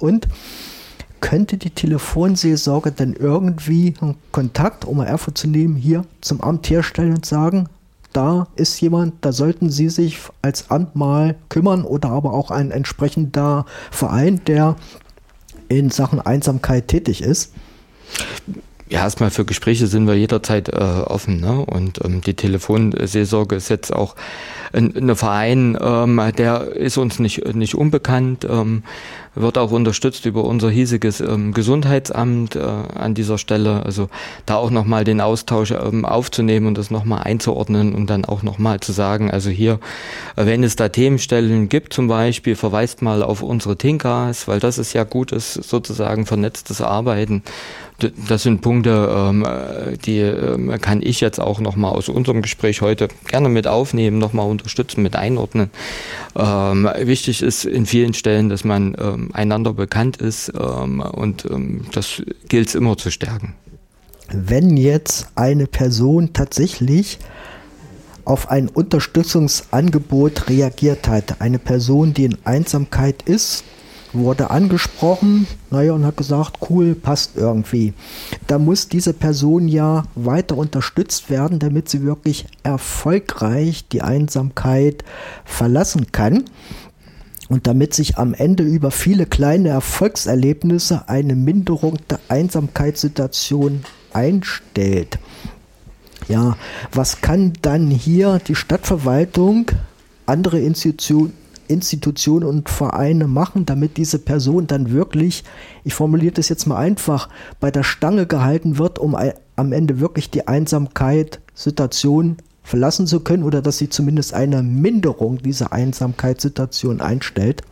könnte die Telefonseelsorge dann irgendwie einen Kontakt, um mal Erfurt zu nehmen, hier zum Amt herstellen und sagen, da ist jemand, da sollten Sie sich als Amt mal kümmern, oder aber auch ein entsprechender Verein, der in Sachen Einsamkeit tätig ist?
Ja, erstmal für Gespräche sind wir jederzeit offen, ne? Und die Telefonseelsorge ist jetzt auch ein Verein, der ist uns nicht unbekannt, wird auch unterstützt über unser hiesiges Gesundheitsamt an dieser Stelle. Also da auch nochmal den Austausch aufzunehmen und das nochmal einzuordnen und dann auch nochmal zu sagen, also hier, wenn es da Themenstellen gibt zum Beispiel, verweist mal auf unsere Tinkas, weil das ist ja gutes, sozusagen vernetztes Arbeiten. Das sind Punkte, die kann ich jetzt auch nochmal aus unserem Gespräch heute gerne mit aufnehmen, nochmal unterstützen, mit einordnen. Wichtig ist in vielen Stellen, dass man einander bekannt ist und das gilt es immer zu stärken.
Wenn jetzt eine Person tatsächlich auf ein Unterstützungsangebot reagiert hat, eine Person, die in Einsamkeit ist, wurde angesprochen, und hat gesagt, cool, passt irgendwie. Da muss diese Person ja weiter unterstützt werden, damit sie wirklich erfolgreich die Einsamkeit verlassen kann und damit sich am Ende über viele kleine Erfolgserlebnisse eine Minderung der Einsamkeitssituation einstellt. Ja, was kann dann hier die Stadtverwaltung, andere Institutionen und Vereine machen, damit diese Person dann wirklich, ich formuliere das jetzt mal einfach, bei der Stange gehalten wird, um am Ende wirklich die Einsamkeitssituation verlassen zu können, oder dass sie zumindest eine Minderung dieser Einsamkeitssituation einstellt?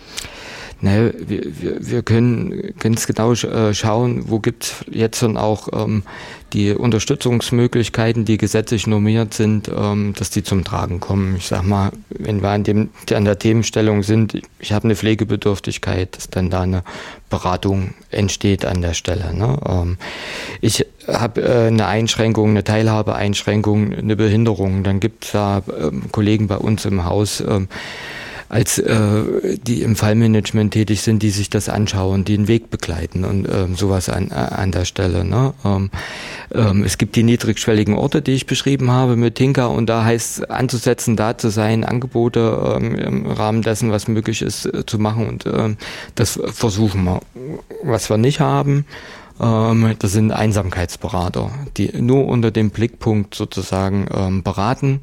Ne, wir können ganz genau schauen, wo gibt es jetzt schon auch die Unterstützungsmöglichkeiten, die gesetzlich normiert sind, dass die zum Tragen kommen. Ich sag mal, wenn wir an der Themenstellung sind, ich habe eine Pflegebedürftigkeit, dass dann da eine Beratung entsteht an der Stelle. Ne? Ich habe eine Einschränkung, eine Teilhabeeinschränkung, eine Behinderung, dann gibt es da Kollegen bei uns im Haus, als die im Fallmanagement tätig sind, die sich das anschauen, die den Weg begleiten und sowas an der Stelle. Ne? Es gibt die niedrigschwelligen Orte, die ich beschrieben habe mit Tinka, und da heißt es anzusetzen, da zu sein, Angebote im Rahmen dessen, was möglich ist, zu machen, und das versuchen wir. Was wir nicht haben, das sind Einsamkeitsberater, die nur unter dem Blickpunkt sozusagen beraten.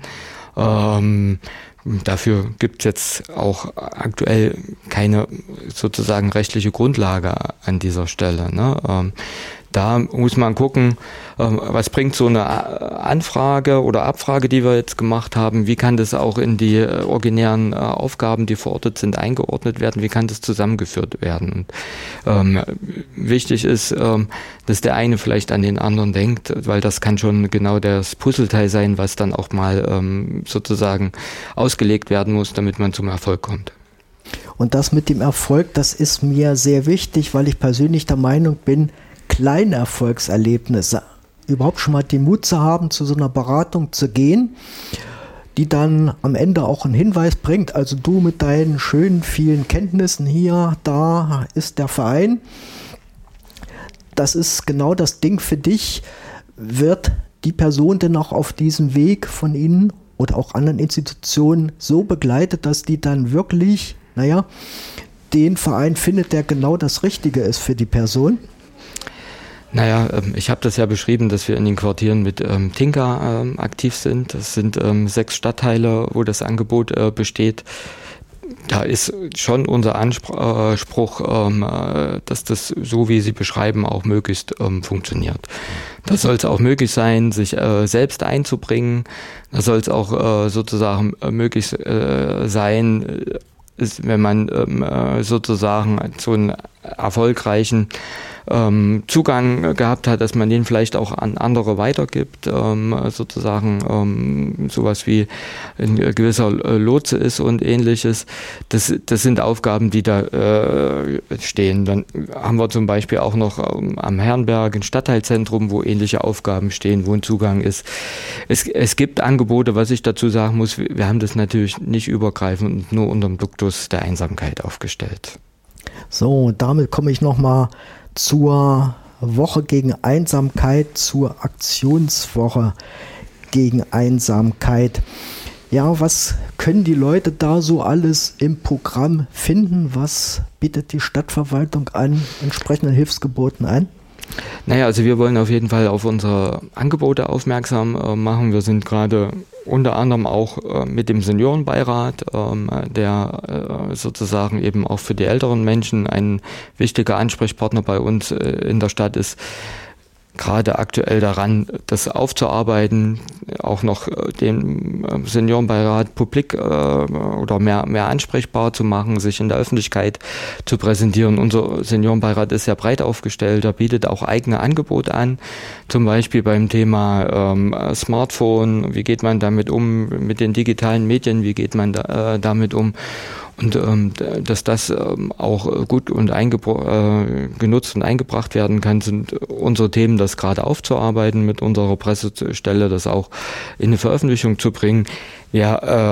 Dafür gibt es jetzt auch aktuell keine sozusagen rechtliche Grundlage an dieser Stelle. Ne? Da muss man gucken, was bringt so eine Anfrage oder Abfrage, die wir jetzt gemacht haben, wie kann das auch in die originären Aufgaben, die verortet sind, eingeordnet werden, wie kann das zusammengeführt werden. Und wichtig ist, dass der eine vielleicht an den anderen denkt, weil das kann schon genau das Puzzleteil sein, was dann auch mal sozusagen ausgelegt werden muss, damit man zum Erfolg kommt.
Und das mit dem Erfolg, das ist mir sehr wichtig, weil ich persönlich der Meinung bin, kleine Erfolgserlebnisse, überhaupt schon mal den Mut zu haben, zu so einer Beratung zu gehen, die dann am Ende auch einen Hinweis bringt, also du mit deinen schönen vielen Kenntnissen hier, da ist der Verein, das ist genau das Ding für dich, wird die Person denn auch auf diesem Weg von Ihnen oder auch anderen Institutionen so begleitet, dass die dann wirklich, den Verein findet, der genau das Richtige ist für die Person?
Naja, ich habe das ja beschrieben, dass wir in den Quartieren mit Tinka aktiv sind. Das sind 6 Stadtteile, wo das Angebot besteht. Da ist schon unser Anspruch, dass das, so wie Sie beschreiben, auch möglichst funktioniert. Da soll es auch möglich sein, sich selbst einzubringen. Da soll es auch sozusagen möglich sein, wenn man sozusagen so einen erfolgreichen Zugang gehabt hat, dass man den vielleicht auch an andere weitergibt, sozusagen sowas wie ein gewisser Lotse ist und ähnliches. Das sind Aufgaben, die da stehen. Dann haben wir zum Beispiel auch noch am Herrenberg ein Stadtteilzentrum, wo ähnliche Aufgaben stehen, wo ein Zugang ist. Es gibt Angebote, was ich dazu sagen muss, wir haben das natürlich nicht übergreifend und nur unter dem Duktus der Einsamkeit aufgestellt.
So, damit komme ich nochmal zur Woche gegen Einsamkeit, zur Aktionswoche gegen Einsamkeit. Ja, was können die Leute da so alles im Programm finden? Was bietet die Stadtverwaltung an entsprechenden Hilfsgeboten an?
Naja, also wir wollen auf jeden Fall auf unsere Angebote aufmerksam machen. Wir sind gerade unter anderem auch mit dem Seniorenbeirat, der sozusagen eben auch für die älteren Menschen ein wichtiger Ansprechpartner bei uns in der Stadt ist, gerade aktuell daran, das aufzuarbeiten, auch noch den Seniorenbeirat publik oder mehr ansprechbar zu machen, sich in der Öffentlichkeit zu präsentieren. Unser Seniorenbeirat ist sehr breit aufgestellt, er bietet auch eigene Angebote an, zum Beispiel beim Thema Smartphone, wie geht man damit um, mit den digitalen Medien, wie geht man damit um. Und dass das auch gut und genutzt und eingebracht werden kann, sind unsere Themen, das gerade aufzuarbeiten mit unserer Pressestelle, das auch in eine Veröffentlichung zu bringen. Wir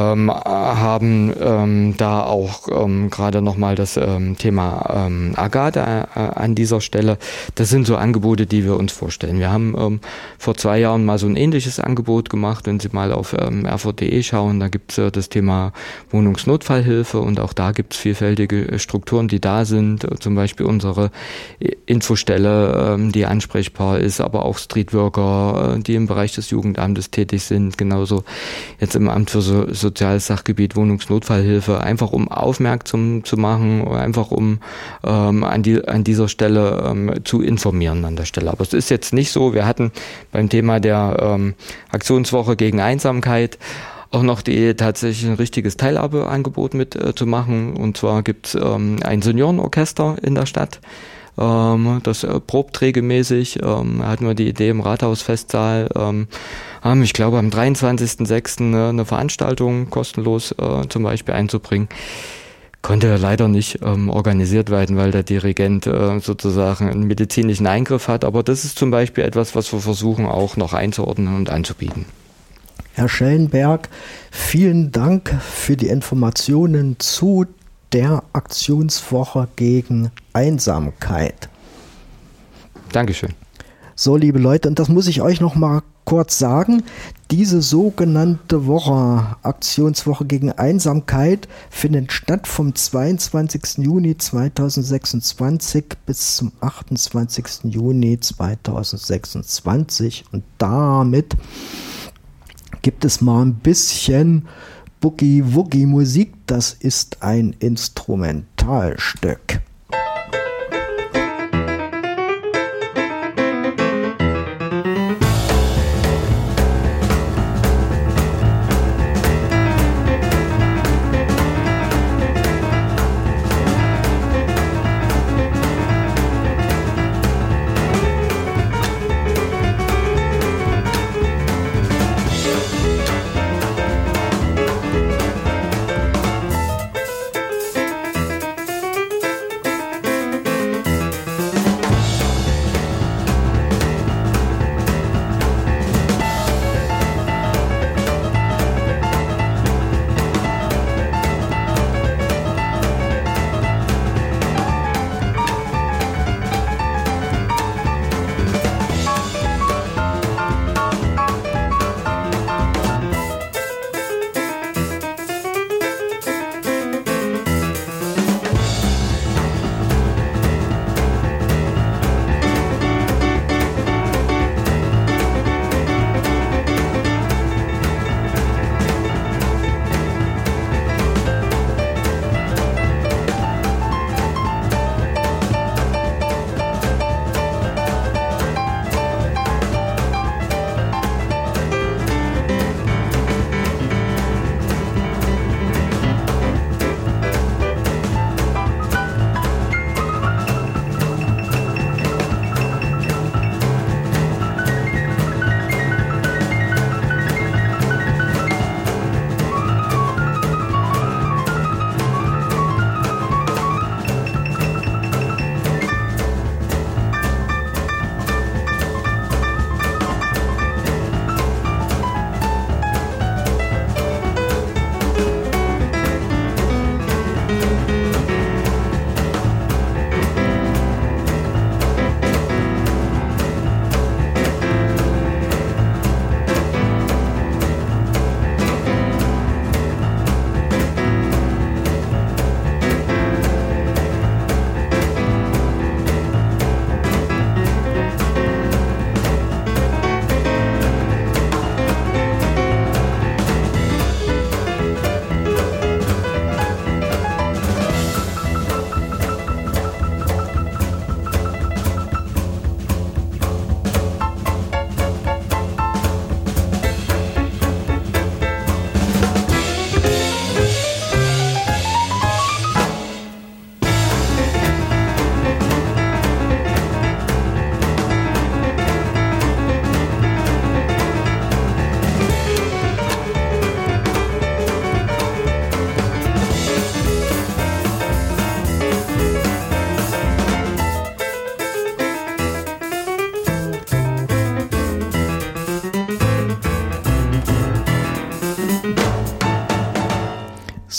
haben da auch gerade nochmal das Thema Agathe an dieser Stelle. Das sind so Angebote, die wir uns vorstellen. Wir haben vor 2 Jahren mal so ein ähnliches Angebot gemacht. Wenn Sie mal auf erfurt.de schauen, da gibt es das Thema Wohnungsnotfallhilfe und auch da gibt es vielfältige Strukturen, die da sind. Zum Beispiel unsere Infostelle, die ansprechbar ist, aber auch Streetworker, die im Bereich des Jugendamtes tätig sind. Genauso jetzt im Amt für soziales Sachgebiet Wohnungsnotfallhilfe, einfach um aufmerksam zu machen, einfach um an dieser Stelle zu informieren an der Stelle. Aber es ist jetzt nicht so, wir hatten beim Thema der Aktionswoche gegen Einsamkeit auch noch die Idee, tatsächlich ein richtiges Teilhabeangebot mit zu machen. Und zwar gibt es ein Seniorenorchester in der Stadt. Das probt regelmäßig. Hatten wir die Idee im Rathausfestsaal, ich glaube am 23.06. eine Veranstaltung kostenlos zum Beispiel einzubringen. Konnte leider nicht organisiert werden, weil der Dirigent sozusagen einen medizinischen Eingriff hat. Aber das ist zum Beispiel etwas, was wir versuchen auch noch einzuordnen und anzubieten.
Herr Schellenberg, vielen Dank für die Informationen zu der Aktionswoche gegen Einsamkeit.
Dankeschön.
So, liebe Leute, und das muss ich euch noch mal kurz sagen, diese sogenannte Aktionswoche gegen Einsamkeit findet statt vom 22. Juni 2026 bis zum 28. Juni 2026 und damit gibt es mal ein bisschen Boogie-Woogie-Musik, das ist ein Instrumentalstück.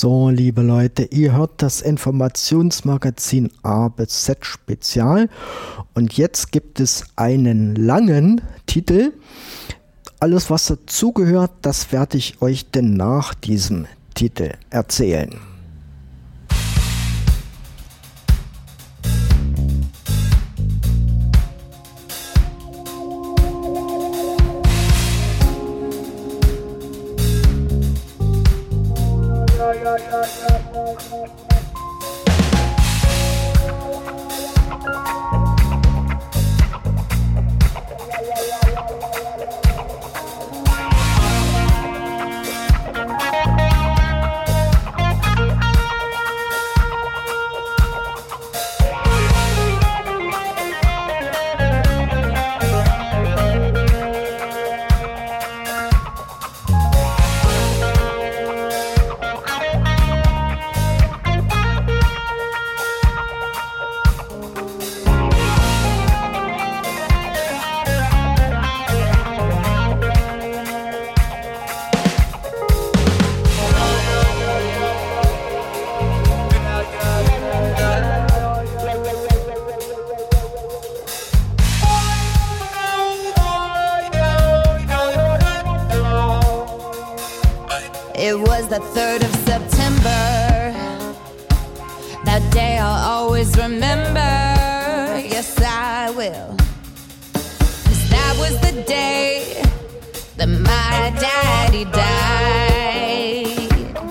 So, liebe Leute, ihr hört das Informationsmagazin A bis Z Spezial und jetzt gibt es einen langen Titel. Alles, was dazugehört, das werde ich euch denn nach diesem Titel erzählen.
It was the 3rd of September. That day I'll always remember. Yes, I will. 'Cause that was the day that my daddy died.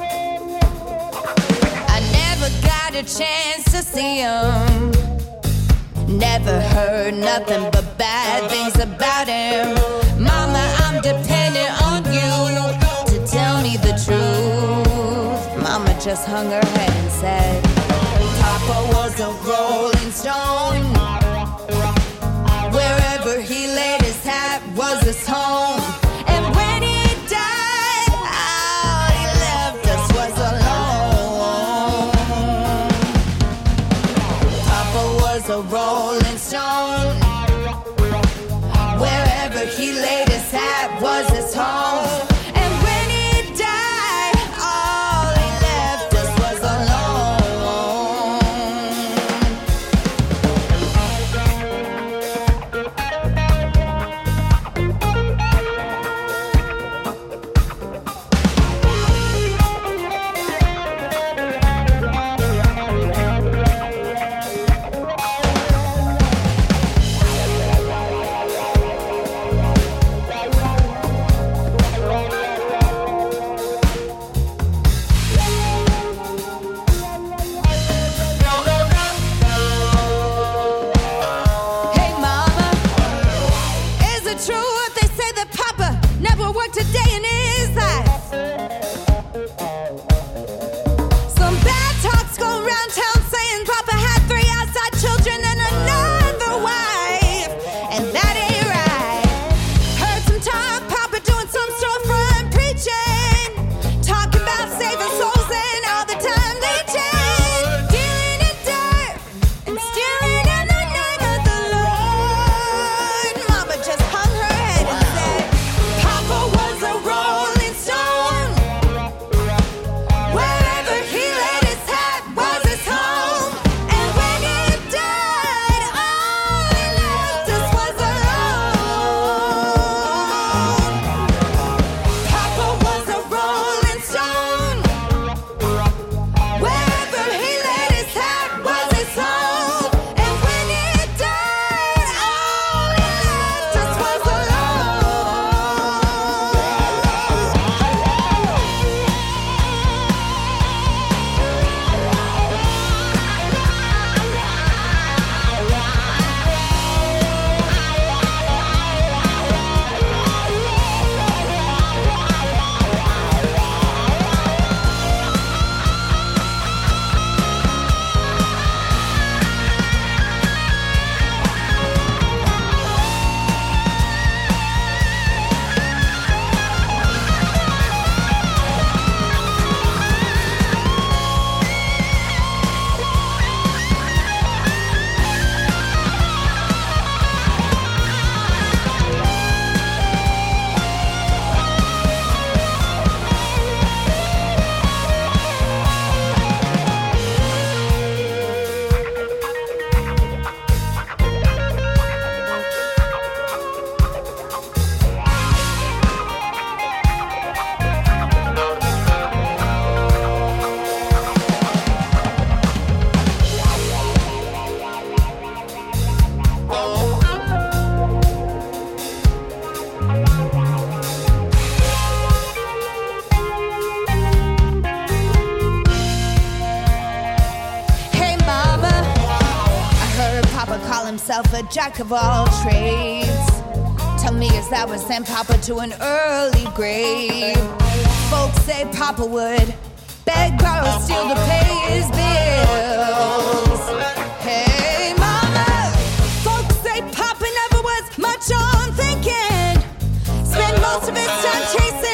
I never got a chance to see him. Never heard nothing but bad things about him. Mama, I'm dependent on you. Tell me the truth. Mama just hung her head and said, Papa was a rolling stone. Wherever he laid his hat was his home. And when he died, all he left us was alone. Papa was a rolling stone. Wherever he laid his hat was his home. himself a jack of all trades. Tell me, is that what sent Papa to an early grave? Folks say Papa would beg, borrow, steal to pay his bills. Hey, Mama, folks say Papa never was much on thinking. Spent most of his time chasing